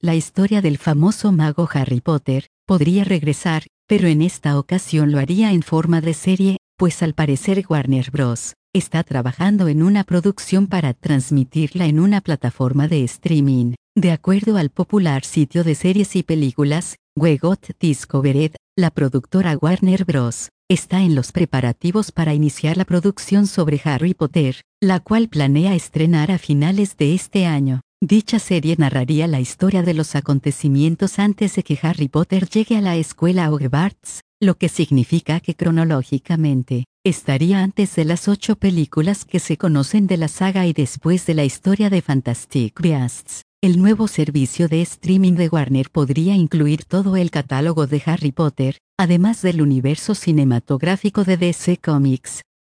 La historia del famoso mago Harry Potter podría regresar, pero en esta ocasión lo haría en forma de serie, pues al parecer Warner Bros. Está trabajando en una producción para transmitirla en una plataforma de streaming. De acuerdo al popular sitio de series y películas, We Got Discovered, la productora Warner Bros. Está en los preparativos para iniciar la producción sobre Harry Potter, la cual planea estrenar a finales de este año. Dicha serie narraría la historia de los acontecimientos antes de que Harry Potter llegue a la escuela Hogwarts, lo que significa que cronológicamente, estaría antes de las 8 películas que se conocen de la saga y después de la historia de Fantastic Beasts. El nuevo servicio de streaming de Warner podría incluir todo el catálogo de Harry Potter, además del universo cinematográfico de DC Comics.